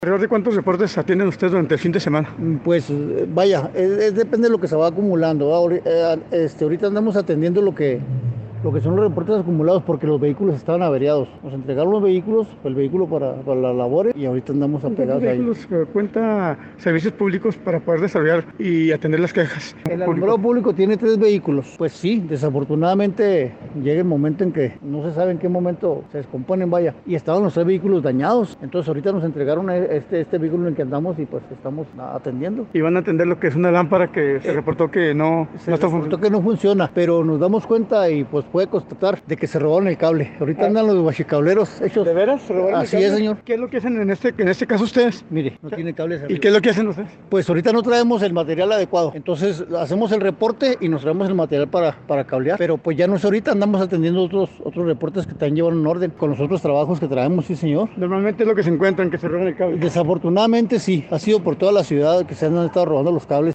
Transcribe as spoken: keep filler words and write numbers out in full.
¿Alrededor de cuántos reportes atienden ustedes durante el fin de semana? Pues eh, vaya, es- es depende de lo que se va acumulando. ¿Va? Ahori- eh, este, ahorita andamos atendiendo lo que, lo que son los reportes acumulados porque los vehículos estaban averiados. Nos entregaron los vehículos, el vehículo para, para las labores y ahorita andamos ¿Con cuántos apegados ahí. vehículos eh, cuenta servicios públicos para poder desarrollar y atender las quejas El alumbrado públicos? público tiene tres vehículos. Pues sí, desafortunadamente llega el momento en que no se sabe en qué momento se descomponen, vaya. Y estaban los tres vehículos dañados. Entonces ahorita nos entregaron e- este, este vehículo en el que andamos y pues estamos atendiendo. Y van a atender lo que es una lámpara que se Eh, reportó que no, Se no está reportó funcionando. que no funciona, pero nos damos cuenta y pues puede constatar de que se robaron el cable. Ahorita Ah. andan los guachicableros hechos. ¿De veras? ¿Se robaron el Así cable? es, señor. ¿Qué es lo que hacen en este, en este caso ustedes? Mire, no tiene cables ¿Y arriba. qué es lo que hacen ustedes? Pues ahorita no traemos el material adecuado. Entonces hacemos el reporte y nos traemos el material para, para cablear. Pero pues ya no es ahorita, andamos atendiendo otros, otros reportes que también llevan en orden con los otros trabajos que traemos, sí, señor. Normalmente es lo que se encuentran, que se roban el cable. Desafortunadamente sí, ha sido por toda la ciudad que se han estado robando los cables.